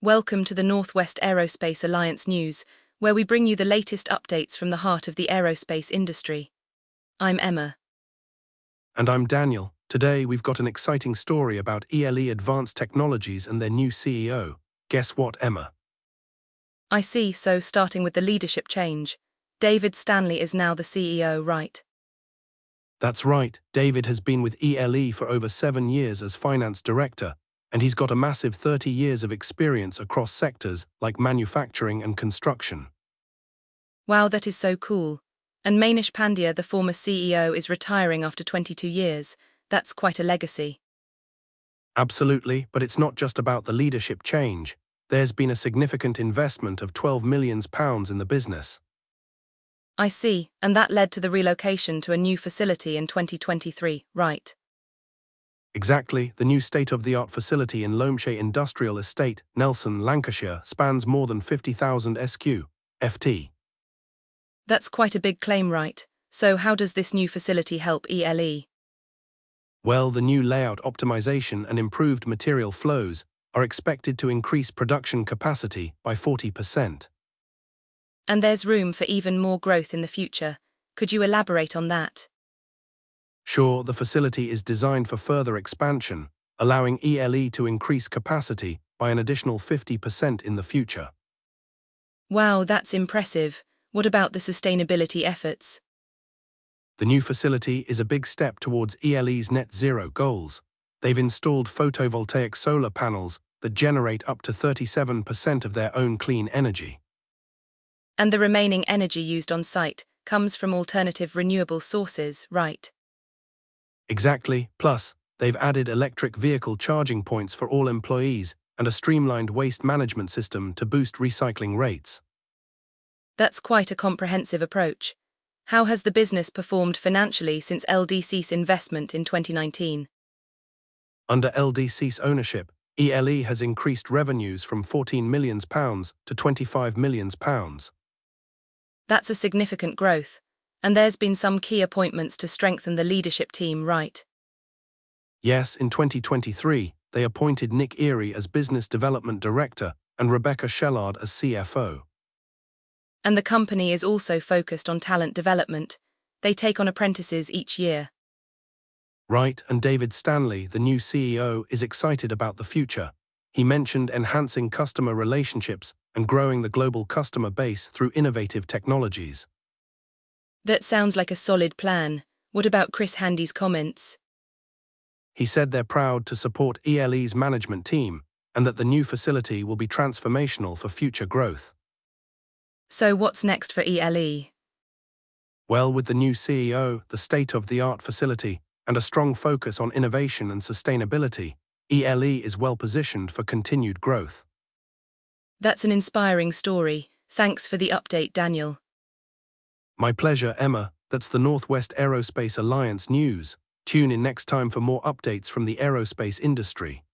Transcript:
Welcome to the Northwest Aerospace Alliance News, where we bring you the latest updates from the heart of the aerospace industry. I'm Emma. And I'm Daniel. Today we've got an exciting story about ELE Advanced Technologies and their new CEO. Guess what, Emma? I see, so starting with the leadership change. David Stanley is now the CEO, right? That's right, David has been with ELE for over 7 years as finance director, and he's got a massive 30 years of experience across sectors like manufacturing and construction. Wow, that is so cool. And Manish Pandya, the former CEO, is retiring after 22 years. That's quite a legacy. Absolutely, but it's not just about the leadership change. There's been a significant investment of £12 million in the business. I see, and that led to the relocation to a new facility in 2023, right? Exactly, the new state-of-the-art facility in Loamshire Industrial Estate, Nelson, Lancashire, spans more than 50,000 sq ft. That's quite a big claim, right? So how does this new facility help ELE? Well, the new layout optimization and improved material flows are expected to increase production capacity by 40%. And there's room for even more growth in the future. Could you elaborate on that? Sure, the facility is designed for further expansion, allowing ELE to increase capacity by an additional 50% in the future. Wow, that's impressive. What about the sustainability efforts? The new facility is a big step towards ELE's net zero goals. They've installed photovoltaic solar panels that generate up to 37% of their own clean energy. And the remaining energy used on site comes from alternative renewable sources, right? Exactly, plus, they've added electric vehicle charging points for all employees and a streamlined waste management system to boost recycling rates. That's quite a comprehensive approach. How has the business performed financially since LDC's investment in 2019? Under LDC's ownership, ELE has increased revenues from £14 million to £25 million. That's a significant growth. And there's been some key appointments to strengthen the leadership team, right? Yes, in 2023, they appointed Nick Erie as Business Development Director and Rebecca Shellard as CFO. And the company is also focused on talent development. They take on apprentices each year. Right, and David Stanley, the new CEO, is excited about the future. He mentioned enhancing customer relationships and growing the global customer base through innovative technologies. That sounds like a solid plan. What about Chris Handy's comments? He said they're proud to support ELE's management team and that the new facility will be transformational for future growth. So what's next for ELE? Well, with the new CEO, the state-of-the-art facility, and a strong focus on innovation and sustainability, ELE is well positioned for continued growth. That's an inspiring story. Thanks for the update, Daniel. My pleasure, Emma. That's the Northwest Aerospace Alliance News. Tune in next time for more updates from the aerospace industry.